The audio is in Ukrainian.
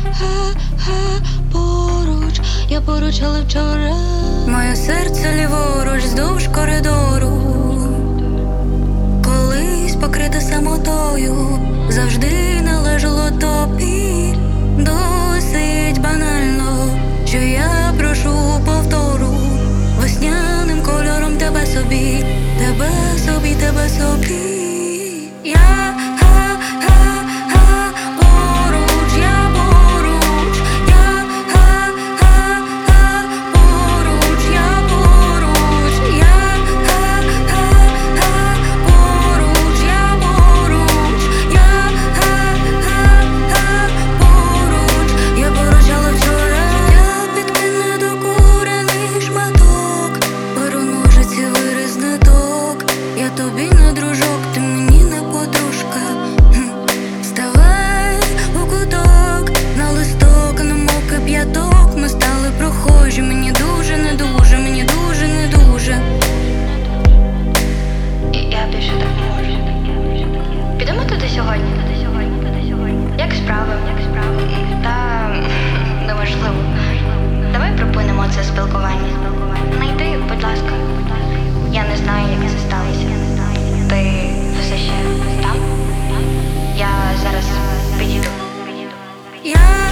поруч, я поруч, але вчора моє серце ліворуч вздовж коридору, колись покрите самотою, завжди належало тобі. Досить банально, що я прошу повтору, весняним кольором тебе собі, тебе собі, тебе собі. Я поруч, я поруч, я поруч, я поруч, я поруч, я поруч, я поруч, але вчора я підкин недокурений шматок, беру ножиці, виріз ниток, я тобі не дружок, ти мені не подружка. Вставай у куток, на листок, немов кип'яток, ми стали прохожі, мені дуже не дуже, мені дуже не дуже. Я більше так не можу. Підемо туди сьогодні? Як справи? Та неважливо. Давай припинимо це спілкування. Найди, будь ласка. Я не знаю, як це сталося. Ти все ще там? Я зараз підійду. Я